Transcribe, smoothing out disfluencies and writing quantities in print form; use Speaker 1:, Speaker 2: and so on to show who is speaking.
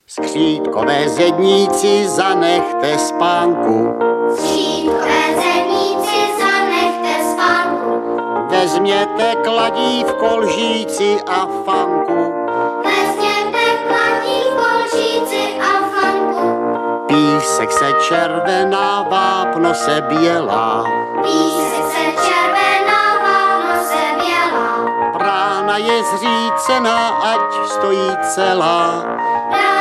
Speaker 1: Skřítkové zedníci, zanechte spánku.
Speaker 2: Skřítkové zedníci, zanechte spánku.
Speaker 1: Vezměte kladívko, lžíci a fanku.
Speaker 2: Vezměte kladívko, lžíci a fanku.
Speaker 1: Písek se červená, vápno se bělá.
Speaker 2: Písek se červená, vápno se bělá.
Speaker 1: Brána je zřícená, ať stojí celá.
Speaker 2: Brána